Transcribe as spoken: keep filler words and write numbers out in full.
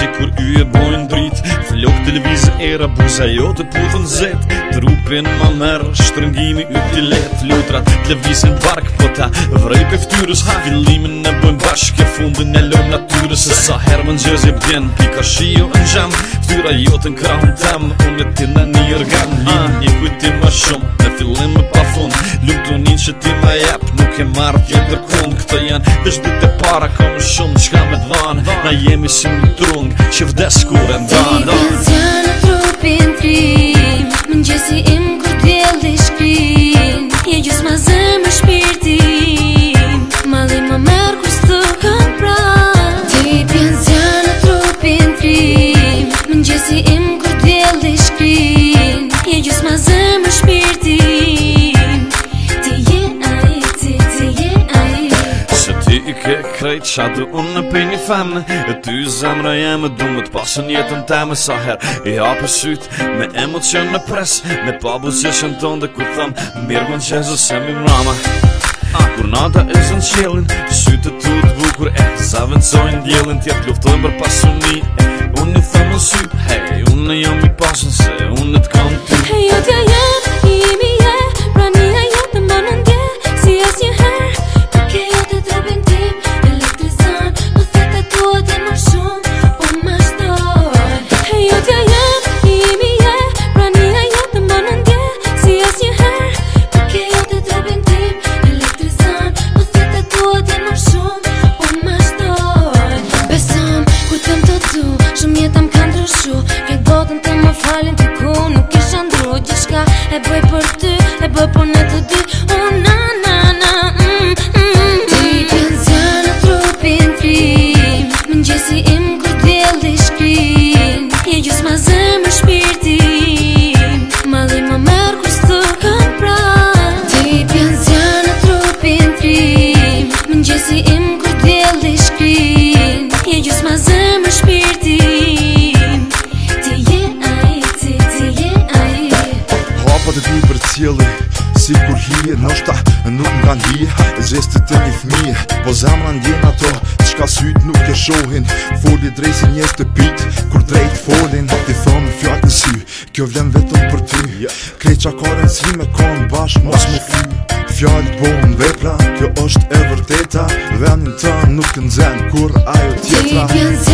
si kur y e bojnë drit. Flok televiz era buza jote putën zet. Trupin ma merë shtrëngimi y t'i let. Lutrat televizin bark po ta vrej pe ftyrës. Fillimin e bojnë bashke fundin e lom natyrës. Se sa herë më nxëzi bjen pika shio në gjam. Ftyra jote në krahun tem unë ti në një organ. Lin një kujtim ma shumë në fillim më pa fund. Lumtunin që ti ma jep nuk e marrë tjetër kund. Këto janë veç dit e para ka më shumë qka me t'van. Na jemi si në trung që vdes kur e ndan. Ti penzion në trupin trim, mëngjesi im kur djeli shkrin. Je gjus ma zemë shpirtim, mali ma merë kur s'tu kam pra. Ti penzion në trupin trim, mëngjesi im kur djeli shkrin. Je gjus ma zemë shpirtim, ti je ai, ti, ti je ai. Se ti i ke krejt qa du unë në pej një femne. E ty zemra jeme du më t'pasën jetën teme. Sa her i hapë syt me emocion në pres. Me pa buzeshën ton dhe ku thëm mirë më në qezë se mi mrama. Kur nata e zën qelin, sytë tu t'bukur e zavëndsojnë djelin. Tjetë luftojnë për pasuni e unë i thëmë në sy. Hej, unë jam i pasën se unë t'kam ty. Hej, jo t'ja jem, imi je, pra një jet në më në ndje. Si as një her, nuk e jo të trupin tim. Elektrizon, më thete tua dhe më shumë, po më shtoj. Hej, jo t'ja jem, imi je, pra një jet në më në ndje. Si as një her, nuk e jo të trupin tim. Elektrizon, më thete tua dhe më shumë, po më shtoj. Besom, ku t'em të du, shumë jetëm kanë ndryshu. Krejt botën të më falin të ku nuk isha ndru. Gjithshka e bëj për ty, e bëj për në të dy. Oh na na na, mm, mm. Ti penzion në trupin trim, mëngjesi im kur djeli shkrin. Je gjus ma zemë shpirtim, mali ma merë kur s'tu kam pra. Ti penzion në trupin trim, mëngjesi im kur djeli shkrin. Je gjus ma zemë shpirtim, ti je ai, ti, ti je ai. Hapat e ty për cjeli, si kur hije, nështa nuk m'kan hije. E gjestit e një fmije, po zemra ndjen ato qka syt nuk e shohin. Foli drejsin jes të pit, kur drejt folin. Ti thëmë fjallë në sy, kjo vlen vetëm për ty. Krejt qa karen si me kanë bashk mos më fy. Fjallë bon vepra, kjo është e vërteta. Venin të nuk nëzhen kur ajo tjetra.